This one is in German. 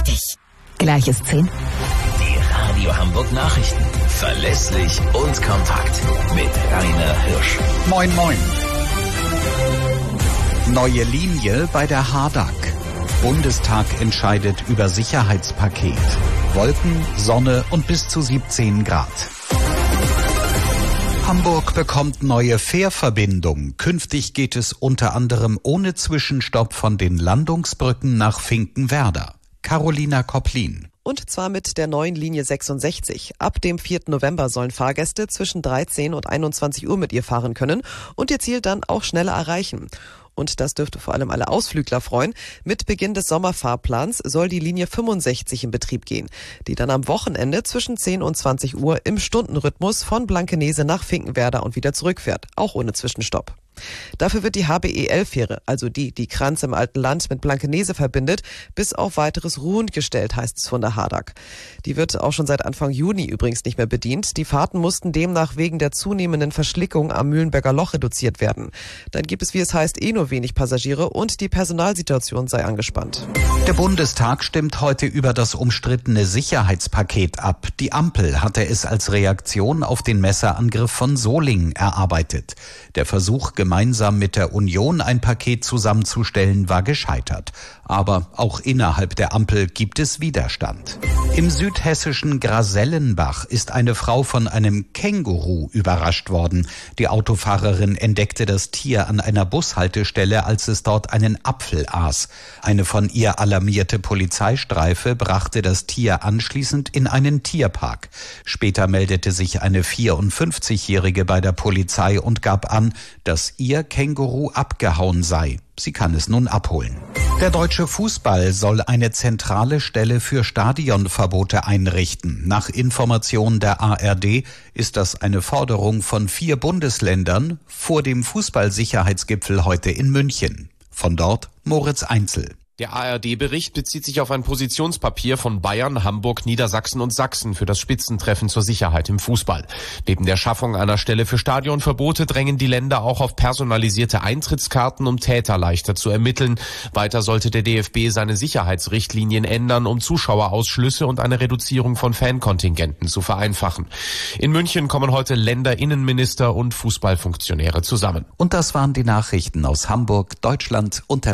richtig. Gleich ist 10. Die Radio Hamburg Nachrichten. Verlässlich und kompakt. Mit Rainer Hirsch. Moin, moin. Neue Linie bei der Hadag. Bundestag entscheidet über Sicherheitspaket. Wolken, Sonne und bis zu 17 Grad. Hamburg bekommt neue Fährverbindung. Künftig geht es unter anderem ohne Zwischenstopp von den Landungsbrücken nach Finkenwerder. Carolina Kopplin. Und zwar mit der neuen Linie 66. Ab dem 4. November sollen Fahrgäste zwischen 13 und 21 Uhr mit ihr fahren können und ihr Ziel dann auch schneller erreichen. Und das dürfte vor allem alle Ausflügler freuen. Mit Beginn des Sommerfahrplans soll die Linie 65 in Betrieb gehen, die dann am Wochenende zwischen 10 und 20 Uhr im Stundenrhythmus von Blankenese nach Finkenwerder und wieder zurückfährt, auch ohne Zwischenstopp. Dafür wird die HBEL-Fähre, also die Kranz im alten Land mit Blankenese verbindet, bis auf weiteres Ruhen gestellt, heißt es von der Hadag. Die wird auch schon seit Anfang Juni übrigens nicht mehr bedient. Die Fahrten mussten demnach wegen der zunehmenden Verschlickung am Mühlenberger Loch reduziert werden. Dann gibt es, wie es heißt, nur wenig Passagiere und die Personalsituation sei angespannt. Der Bundestag stimmt heute über das umstrittene Sicherheitspaket ab. Die Ampel hatte es als Reaktion auf den Messerangriff von Solingen erarbeitet. Der Versuch, gemeinsam mit der Union ein Paket zusammenzustellen, war gescheitert. Aber auch innerhalb der Ampel gibt es Widerstand. Im südhessischen Grasellenbach ist eine Frau von einem Känguru überrascht worden. Die Autofahrerin entdeckte das Tier an einer Bushaltestelle, als es dort einen Apfel aß. Eine von ihr alarmierte Polizeistreife brachte das Tier anschließend in einen Tierpark. Später meldete sich eine 54-Jährige bei der Polizei und gab an, dass ihr Känguru abgehauen sei. Sie kann es nun abholen. Der deutsche Fußball soll eine zentrale Stelle für Stadionverbote einrichten. Nach Informationen der ARD ist das eine Forderung von 4 Bundesländern vor dem Fußballsicherheitsgipfel heute in München. Von dort Moritz Einzel. Der ARD-Bericht bezieht sich auf ein Positionspapier von Bayern, Hamburg, Niedersachsen und Sachsen für das Spitzentreffen zur Sicherheit im Fußball. Neben der Schaffung einer Stelle für Stadionverbote drängen die Länder auch auf personalisierte Eintrittskarten, um Täter leichter zu ermitteln. Weiter sollte der DFB seine Sicherheitsrichtlinien ändern, um Zuschauerausschlüsse und eine Reduzierung von Fankontingenten zu vereinfachen. In München kommen heute Länderinnenminister und Fußballfunktionäre zusammen. Und das waren die Nachrichten aus Hamburg, Deutschland und der